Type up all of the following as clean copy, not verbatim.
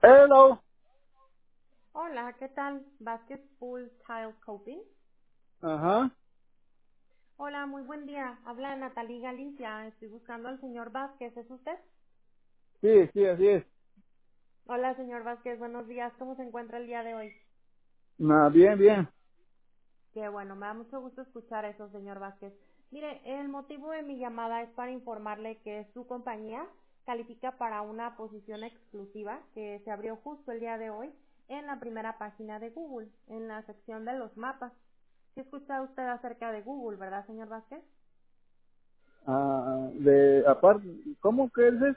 Hello. Hola, ¿qué tal? Vázquez Pool Tile Coping. Ajá. Hola, muy buen día. Habla Natalie Galicia. Estoy buscando al señor Vázquez. ¿Es usted? Sí, sí, así es. Hola, señor Vázquez. Buenos días. ¿Cómo se encuentra el día de hoy? Bien, bien. Qué bueno, me da mucho gusto escuchar eso, señor Vázquez. Mire, el motivo de mi llamada es para informarle que su compañía califica para una posición exclusiva que se abrió justo el día de hoy en la primera página de Google, en la sección de los mapas. ¿Sí escucha usted acerca de Google, verdad, señor Vázquez? Aparte, ¿cómo que dices?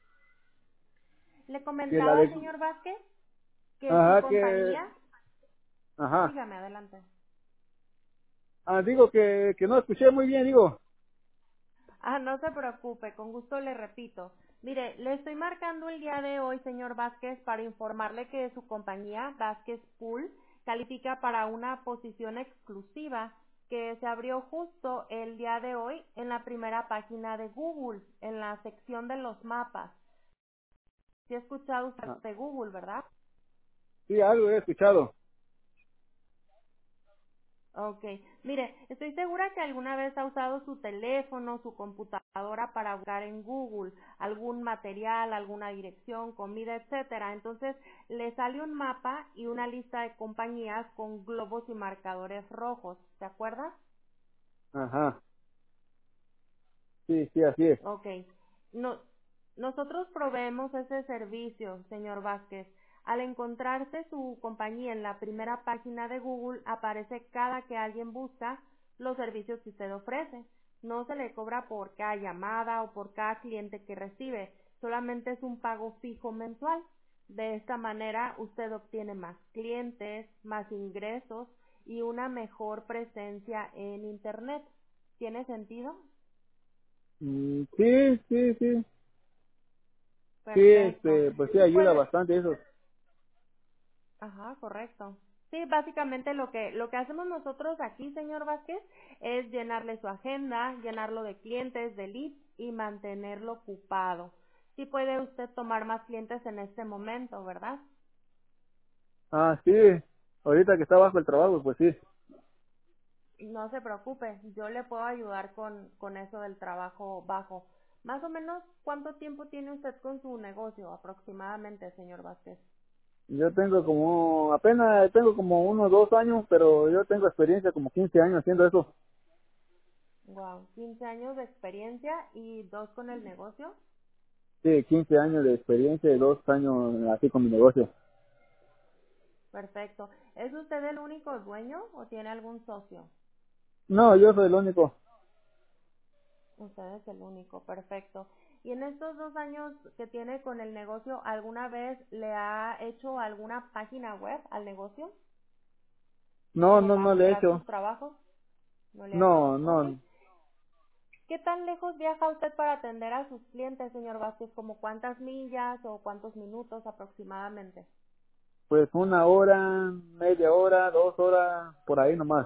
Le Que la comentaba, de, señor Vázquez, que su ajá, compañía, ajá. dígame adelante. Digo que no escuché muy bien, digo. No se preocupe, con gusto le repito. Mire, le estoy marcando el día de hoy, señor Vázquez, para informarle que su compañía, Vázquez Pool, califica para una posición exclusiva que se abrió justo el día de hoy en la primera página de Google, en la sección de los mapas. ¿Sí ha escuchado usted Ah, de Google, verdad? sí, algo he escuchado. Ok, mire, estoy segura que alguna vez ha usado su teléfono, su computadora para buscar en Google algún material, alguna dirección, comida, etcétera. Entonces, le sale un mapa y una lista de compañías con globos y marcadores rojos, ¿se acuerda? Ajá. Sí, sí, así es. Ok. No, nosotros proveemos ese servicio, señor Vázquez. Al encontrarse su compañía en la primera página de Google, aparece cada que alguien busca los servicios que usted ofrece. No se le cobra por cada llamada o por cada cliente que recibe, solamente es un pago fijo mensual. De esta manera, usted obtiene más clientes, más ingresos y una mejor presencia en Internet. ¿Tiene sentido? Sí, sí, sí. Sí, Perfecto. pues sí, Sí ayuda puede, bastante eso. ajá, correcto. Sí, básicamente lo que hacemos nosotros aquí, señor Vázquez, es llenarle su agenda, llenarlo de clientes, de leads y mantenerlo ocupado. Sí puede usted tomar más clientes en este momento, ¿verdad? Sí. Ahorita que está bajo el trabajo, pues sí. No se preocupe, yo le puedo ayudar con eso del trabajo bajo. Más o menos, ¿cuánto tiempo tiene usted con su negocio aproximadamente, señor Vázquez? Yo apenas tengo como unos 2 años, pero yo tengo experiencia como 15 años haciendo eso. Wow, 15 años de experiencia y 2 con el negocio. Sí, 15 años de experiencia y 2 años así con mi negocio. Perfecto. ¿Es usted el único dueño o tiene algún socio? No, yo soy el único. Usted es el único, perfecto. ¿Y en estos 2 años que tiene con el negocio, alguna vez le ha hecho alguna página web al negocio No, como no, para no le he mostrar sus hecho. trabajos? No le ha hecho. No, Ok. no. ¿Qué tan lejos viaja usted para atender a sus clientes, señor Vázquez? ¿Como cuántas millas o cuántos minutos aproximadamente? Pues 1 hora, media hora, 2 horas, por ahí nomás.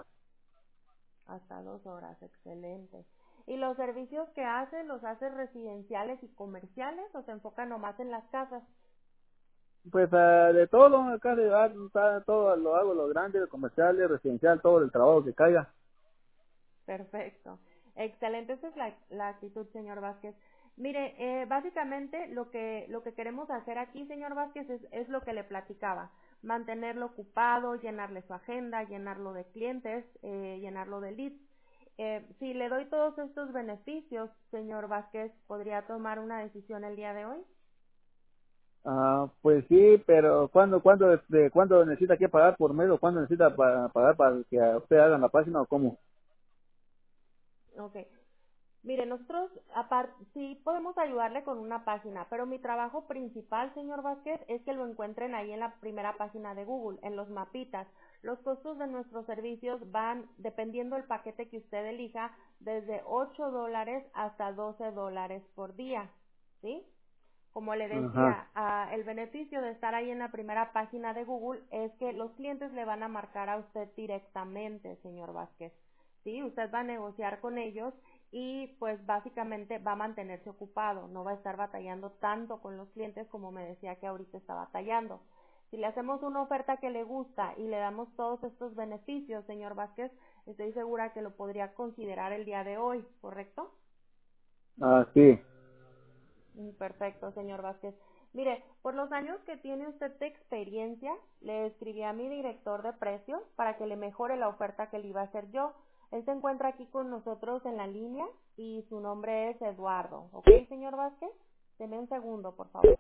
Hasta 2 horas, excelente. ¿Y los servicios que hace, los hace residenciales y comerciales o se enfoca nomás en las casas? Pues de todo, acá todo lo hago, lo grande, lo comercial, el residencial, todo el trabajo que caiga. Perfecto. Excelente, esa es la actitud, señor Vázquez. Mire, básicamente lo que queremos hacer aquí, señor Vázquez, es lo que le platicaba. Mantenerlo ocupado, llenarle su agenda, llenarlo de clientes, llenarlo de leads. Si le doy todos estos beneficios, señor Vázquez, ¿podría tomar una decisión el día de hoy? Pues sí, pero ¿cuándo necesita que pagar por mes o cuándo necesita pagar para que a usted hagan la página o cómo? Ok. Mire, nosotros, aparte, sí podemos ayudarle con una página, pero mi trabajo principal, señor Vázquez, es que lo encuentren ahí en la primera página de Google, en los mapitas. Los costos de nuestros servicios van, dependiendo del paquete que usted elija, desde $8 hasta $12 por día, ¿sí? Como le Ajá, decía, el beneficio de estar ahí en la primera página de Google es que los clientes le van a marcar a usted directamente, señor Vázquez. Sí, usted va a negociar con ellos y pues básicamente va a mantenerse ocupado, no va a estar batallando tanto con los clientes como me decía que ahorita está batallando. Si le hacemos una oferta que le gusta y le damos todos estos beneficios, señor Vázquez, estoy segura que lo podría considerar el día de hoy, ¿correcto? Ah, sí. Perfecto, señor Vázquez. Mire, por los años que tiene usted de experiencia, le escribí a mi director de precios para que le mejore la oferta que le iba a hacer yo. Él se encuentra aquí con nosotros en la línea y su nombre es Eduardo. ¿Ok, señor Vázquez? Deme un segundo, por favor.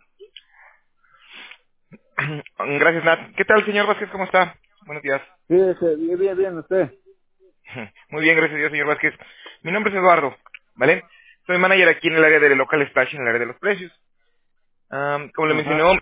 Gracias, Nat. ¿Qué tal, señor Vázquez? ¿Cómo está? Buenos días. Sí, bien, bien, bien, usted. Muy bien, gracias a Dios, señor Vázquez. Mi nombre es Eduardo, ¿vale? Soy manager aquí en el área de local station, en el área de los precios. Como le Ajá. mencionó,